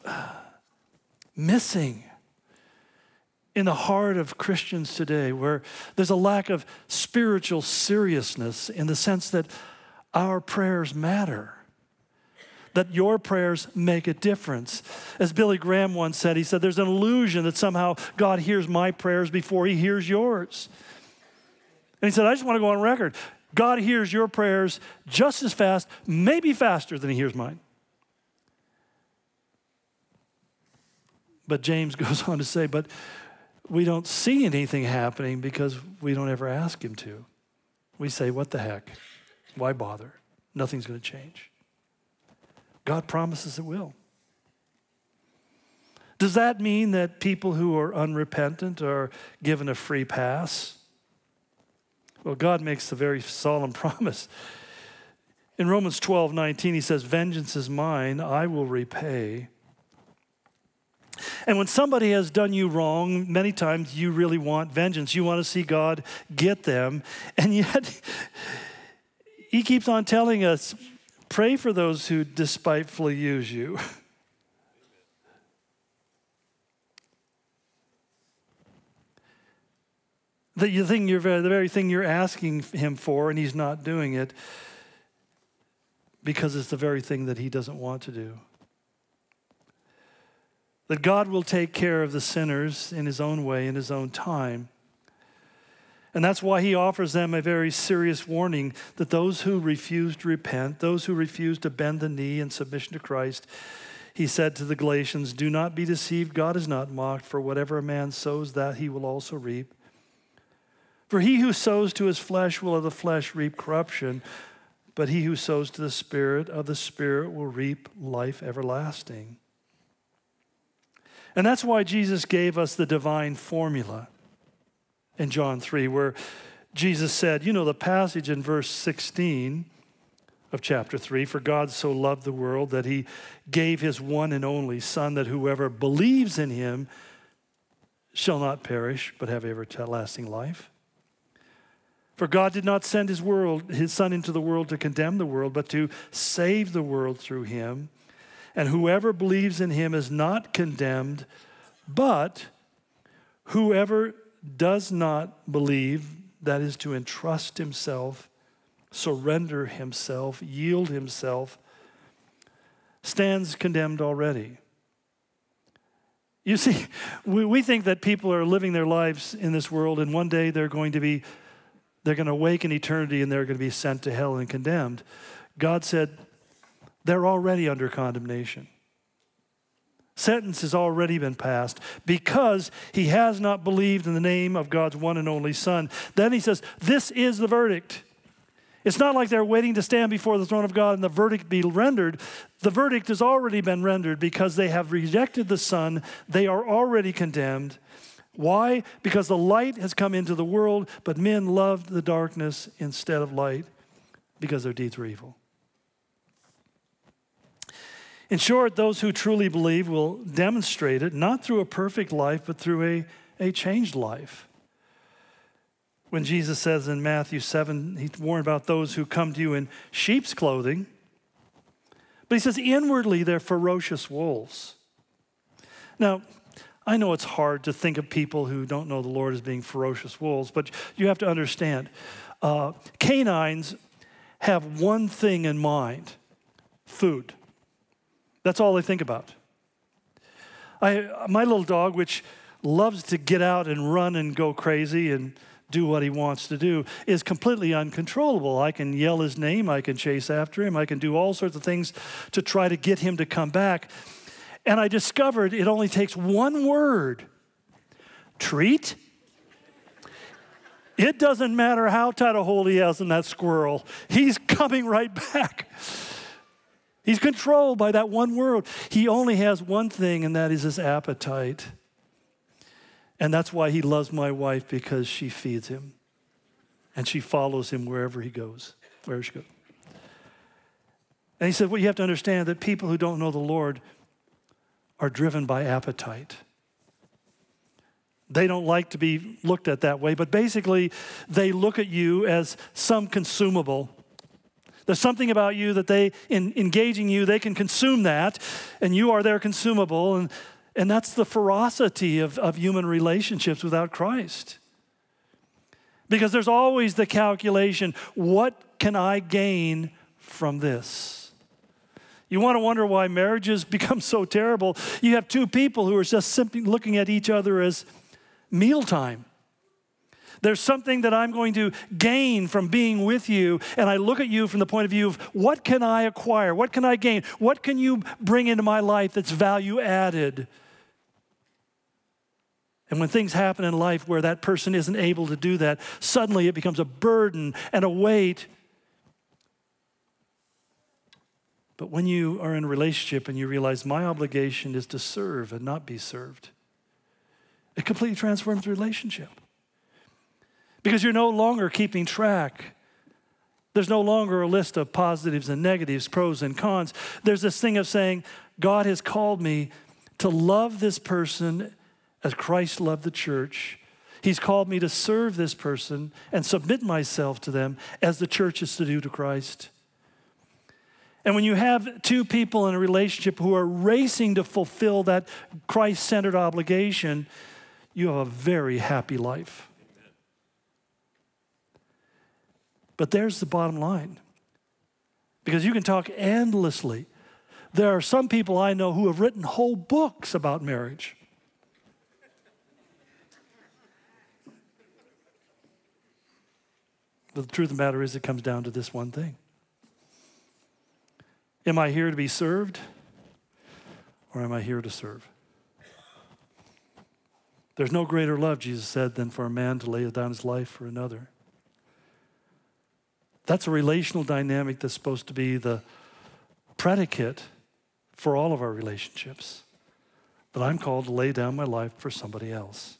missing in the heart of Christians today, where there's a lack of spiritual seriousness in the sense that our prayers matter, that your prayers make a difference. As Billy Graham once said, he said, there's an illusion that somehow God hears my prayers before he hears yours. And he said, I just want to go on record. God hears your prayers just as fast, maybe faster than he hears mine. But James goes on to say, but we don't see anything happening because we don't ever ask him to. We say, what the heck? Why bother? Nothing's going to change. God promises it will. Does that mean that people who are unrepentant are given a free pass? Well, God makes a very solemn promise. In Romans 12:19, he says, vengeance is mine, I will repay. And when somebody has done you wrong, many times you really want vengeance. You want to see God get them. And yet, he keeps on telling us, pray for those who despitefully use you. The very thing you're asking him for, and he's not doing it because it's the very thing that he doesn't want to do. That God will take care of the sinners in his own way, in his own time. And that's why he offers them a very serious warning that those who refuse to repent, those who refuse to bend the knee in submission to Christ, he said to the Galatians, do not be deceived, God is not mocked, for whatever a man sows, that he will also reap. For he who sows to his flesh will of the flesh reap corruption, but he who sows to the Spirit of the Spirit will reap life everlasting. And that's why Jesus gave us the divine formula in John 3, where Jesus said, you know the passage in verse 16 of chapter 3, for God so loved the world that he gave his one and only Son, that whoever believes in him shall not perish, but have everlasting life. For God did not send his Son into the world to condemn the world, but to save the world through him. And whoever believes in him is not condemned, but whoever does not believe, that is to entrust himself, surrender himself, yield himself, stands condemned already. You see, we think that people are living their lives in this world, and one day they're going to awake in eternity and they're going to be sent to hell and condemned. God said they're already under condemnation. Sentence has already been passed because he has not believed in the name of God's one and only Son. Then he says, this is the verdict. It's not like they're waiting to stand before the throne of God and the verdict be rendered. The verdict has already been rendered because they have rejected the Son. They are already condemned. Why? Because the light has come into the world, but men loved the darkness instead of light because their deeds were evil. In short, those who truly believe will demonstrate it, not through a perfect life, but through a changed life. When Jesus says in Matthew 7, he warned about those who come to you in sheep's clothing. But he says, inwardly, they're ferocious wolves. Now, I know it's hard to think of people who don't know the Lord as being ferocious wolves, but you have to understand, canines have one thing in mind: food. That's all they think about. My little dog, which loves to get out and run and go crazy and do what he wants to do, is completely uncontrollable. I can yell his name, I can chase after him, I can do all sorts of things to try to get him to come back. And I discovered it only takes one word: treat. It doesn't matter how tight a hold he has on that squirrel, he's coming right back. He's controlled by that one word. He only has one thing, and that is his appetite. And that's why he loves my wife, because she feeds him. And she follows him wherever he goes, wherever she goes. And he said, well, you have to understand that people who don't know the Lord are driven by appetite. They don't like to be looked at that way, but basically they look at you as some consumable. There's something about you that in engaging you, they can consume that, and you are their consumable, and that's the ferocity of human relationships without Christ. Because there's always the calculation, what can I gain from this? You want to wonder why marriages become so terrible? You have two people who are just simply looking at each other as mealtime. There's something that I'm going to gain from being with you, and I look at you from the point of view of what can I acquire? What can I gain? What can you bring into my life that's value added? And when things happen in life where that person isn't able to do that, suddenly it becomes a burden and a weight. But when you are in a relationship and you realize my obligation is to serve and not be served, it completely transforms the relationship. Because you're no longer keeping track. There's no longer a list of positives and negatives, pros and cons. There's this thing of saying, God has called me to love this person as Christ loved the church. He's called me to serve this person and submit myself to them as the church is to do to Christ. And when you have two people in a relationship who are racing to fulfill that Christ-centered obligation, you have a very happy life. But there's the bottom line. Because you can talk endlessly. There are some people I know who have written whole books about marriage. But the truth of the matter is, it comes down to this one thing. Am I here to be served, or am I here to serve? There's no greater love, Jesus said, than for a man to lay down his life for another. That's a relational dynamic that's supposed to be the predicate for all of our relationships. But I'm called to lay down my life for somebody else.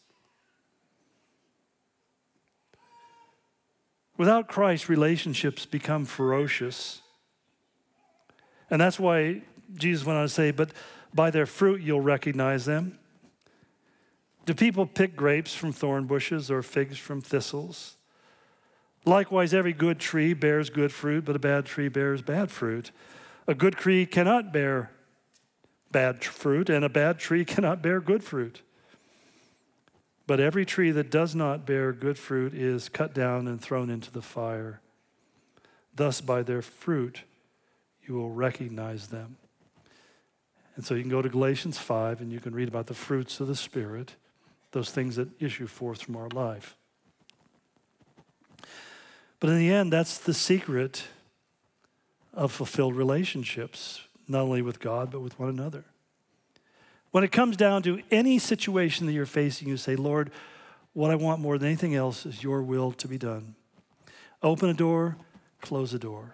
Without Christ, relationships become ferocious. And that's why Jesus went on to say, but by their fruit you'll recognize them. Do people pick grapes from thorn bushes or figs from thistles? Likewise, every good tree bears good fruit, but a bad tree bears bad fruit. A good tree cannot bear bad fruit, and a bad tree cannot bear good fruit. But every tree that does not bear good fruit is cut down and thrown into the fire. Thus, by their fruit, you will recognize them. And so you can go to Galatians 5 and you can read about the fruits of the Spirit, those things that issue forth from our life. But in the end, that's the secret of fulfilled relationships, not only with God, but with one another. When it comes down to any situation that you're facing, you say, Lord, what I want more than anything else is your will to be done. Open a door, close a door.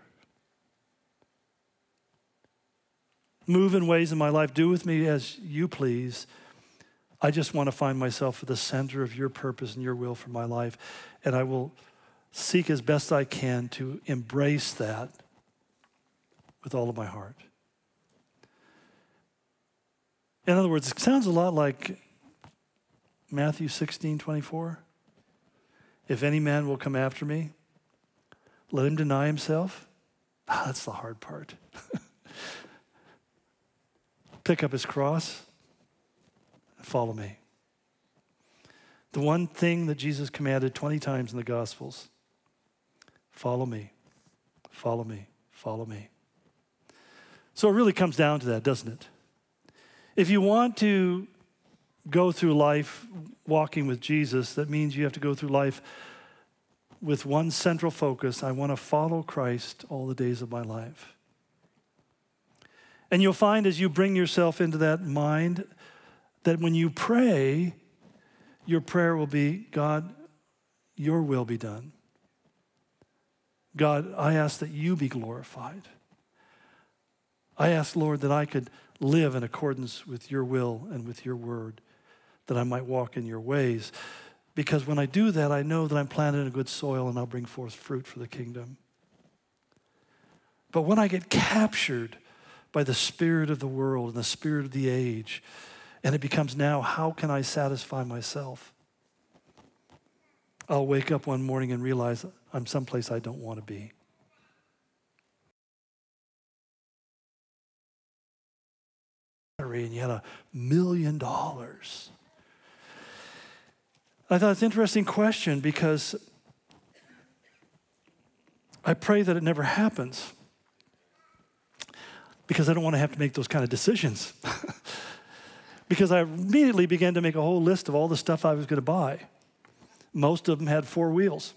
Move in ways in my life. Do with me as you please. I just want to find myself at the center of your purpose and your will for my life. And I will seek as best I can to embrace that with all of my heart. In other words, it sounds a lot like Matthew 16:24. If any man will come after me, let him deny himself. That's the hard part. Pick up his cross and follow me. The one thing that Jesus commanded 20 times in the Gospels, follow me, follow me, follow me. So it really comes down to that, doesn't it? If you want to go through life walking with Jesus, that means you have to go through life with one central focus. I want to follow Christ all the days of my life. And you'll find as you bring yourself into that mind that when you pray, your prayer will be, God, your will be done. God, I ask that you be glorified. I ask, Lord, that I could live in accordance with your will and with your word, that I might walk in your ways. Because when I do that, I know that I'm planted in good soil and I'll bring forth fruit for the kingdom. But when I get captured by the spirit of the world and the spirit of the age, and it becomes now, how can I satisfy myself? I'll wake up one morning and realize I'm someplace I don't want to be. And you had $1 million. I thought it's an interesting question because I pray that it never happens because I don't want to have to make those kind of decisions. Because I immediately began to make a whole list of all the stuff I was going to buy. Most of them had 4 wheels.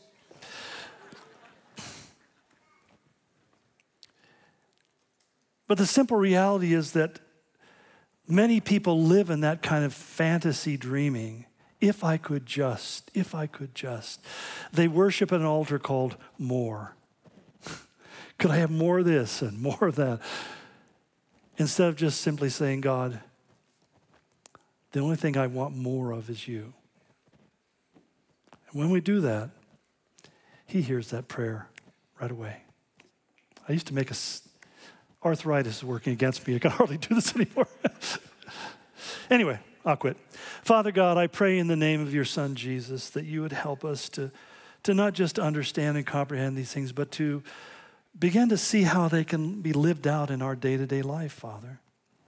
But the simple reality is that many people live in that kind of fantasy dreaming. If I could just. They worship at an altar called more. Could I have more of this and more of that? Instead of just simply saying, God, the only thing I want more of is you. And when we do that, he hears that prayer right away. I used to make arthritis is working against me. I can hardly do this anymore. Anyway, I'll quit. Father God, I pray in the name of your Son, Jesus, that you would help us to not just understand and comprehend these things, but to begin to see how they can be lived out in our day-to-day life, Father.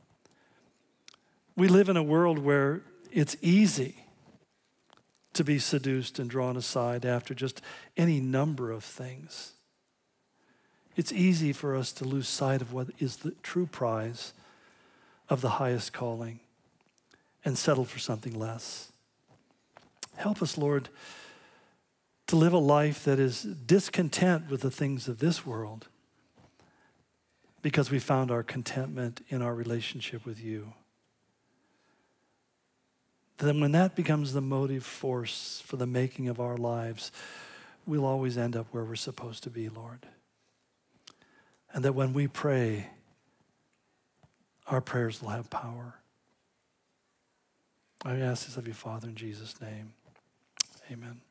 We live in a world where it's easy to be seduced and drawn aside after just any number of things. It's easy for us to lose sight of what is the true prize of the highest calling and settle for something less. Help us, Lord, to live a life that is discontent with the things of this world because we found our contentment in our relationship with you. Then when that becomes the motive force for the making of our lives, we'll always end up where we're supposed to be, Lord. And that when we pray, our prayers will have power. I ask this of you, Father, in Jesus' name. Amen.